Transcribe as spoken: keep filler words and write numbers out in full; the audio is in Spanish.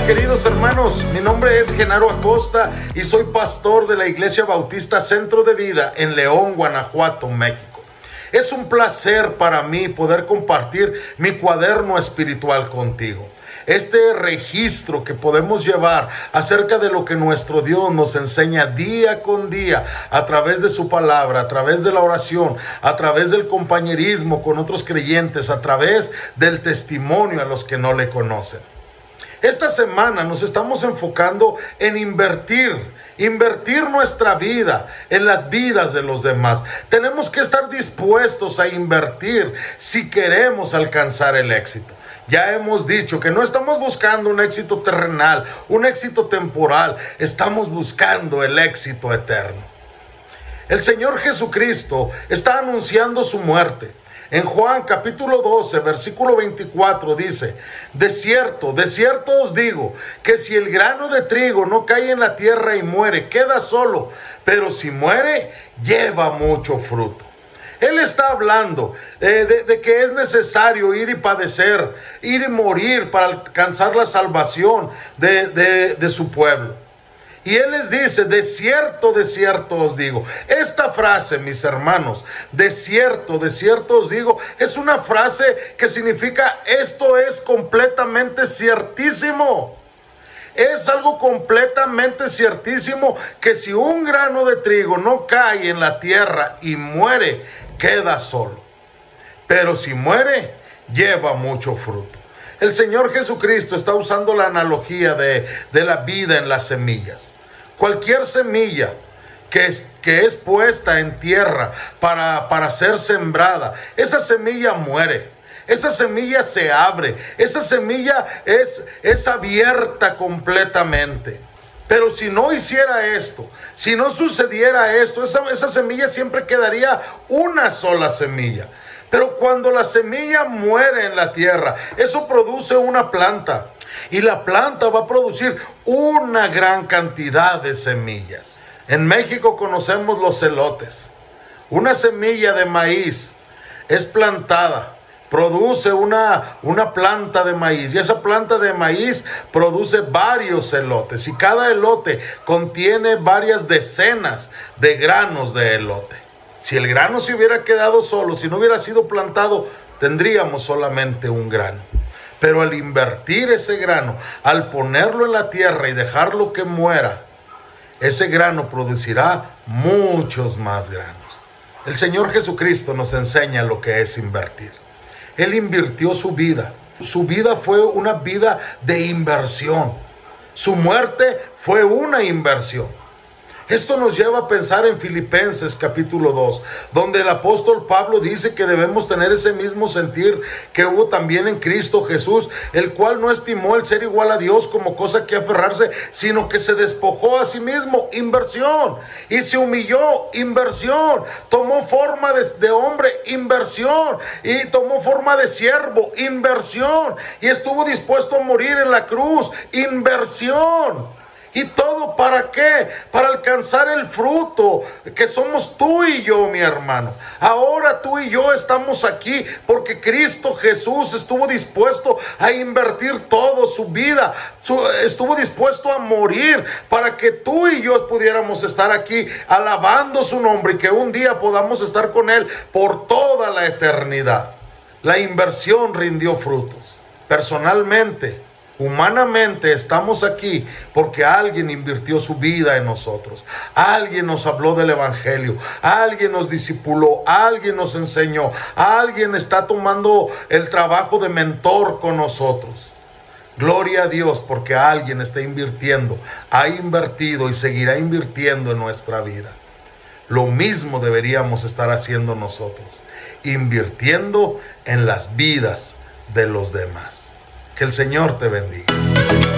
queridos hermanos, mi nombre es Genaro Acosta y soy pastor de la Iglesia Bautista Centro de Vida en León, Guanajuato, México. Es un placer para mí poder compartir mi cuaderno espiritual contigo. Este registro que podemos llevar acerca de lo que nuestro Dios nos enseña día con día a través de su palabra, a través de la oración, a través del compañerismo con otros creyentes, a través del testimonio a los que no le conocen. Esta semana nos estamos enfocando en invertir, invertir nuestra vida en las vidas de los demás. Tenemos que estar dispuestos a invertir si queremos alcanzar el éxito. Ya hemos dicho que no estamos buscando un éxito terrenal, un éxito temporal, estamos buscando el éxito eterno. El Señor Jesucristo está anunciando su muerte. En Juan capítulo doce, versículo veinticuatro dice: De cierto, de cierto os digo, que si el grano de trigo no cae en la tierra y muere, queda solo, pero si muere, lleva mucho fruto. Él está hablando eh, de, de que es necesario ir y padecer, ir y morir para alcanzar la salvación de, de, de su pueblo. Y Él les dice: de cierto, de cierto os digo. Esta frase, mis hermanos, de cierto, de cierto os digo, es una frase que significa esto es completamente ciertísimo. Es algo completamente ciertísimo que si un grano de trigo no cae en la tierra y muere, queda solo. Pero si muere, lleva mucho fruto. El Señor Jesucristo está usando la analogía de, de la vida en las semillas. Cualquier semilla que es, que es puesta en tierra para, para ser sembrada, esa semilla muere. Esa semilla se abre, esa semilla es, es abierta completamente. Pero si no hiciera esto, si no sucediera esto, esa, esa semilla siempre quedaría una sola semilla. Pero cuando la semilla muere en la tierra, eso produce una planta. Y la planta va a producir una gran cantidad de semillas. En México conocemos los elotes. Una semilla de maíz es plantada. Produce una, una planta de maíz y esa planta de maíz produce varios elotes y cada elote contiene varias decenas de granos de elote. Si el grano se hubiera quedado solo, si no hubiera sido plantado, tendríamos solamente un grano. Pero al invertir ese grano, al ponerlo en la tierra y dejarlo que muera, ese grano producirá muchos más granos. El Señor Jesucristo nos enseña lo que es invertir. Él invirtió su vida. Su vida fue una vida de inversión. Su muerte fue una inversión. Esto nos lleva a pensar en Filipenses capítulo dos, donde el apóstol Pablo dice que debemos tener ese mismo sentir que hubo también en Cristo Jesús, el cual no estimó el ser igual a Dios como cosa que aferrarse, sino que se despojó a sí mismo, inversión, y se humilló, inversión, tomó forma de, de hombre, inversión, y tomó forma de siervo, inversión, y estuvo dispuesto a morir en la cruz, inversión. ¿Y todo para qué? Para alcanzar el fruto que somos tú y yo, mi hermano. Ahora tú y yo estamos aquí porque Cristo Jesús estuvo dispuesto a invertir todo su vida. Su, estuvo dispuesto a morir para que tú y yo pudiéramos estar aquí alabando su nombre y que un día podamos estar con Él por toda la eternidad. La inversión rindió frutos. Personalmente, humanamente estamos aquí porque alguien invirtió su vida en nosotros. Alguien nos habló del evangelio, alguien nos discipuló, alguien nos enseñó, alguien está tomando el trabajo de mentor con nosotros. Gloria a Dios porque alguien está invirtiendo, ha invertido y seguirá invirtiendo en nuestra vida. Lo mismo deberíamos estar haciendo nosotros, invirtiendo en las vidas de los demás. Que el Señor te bendiga.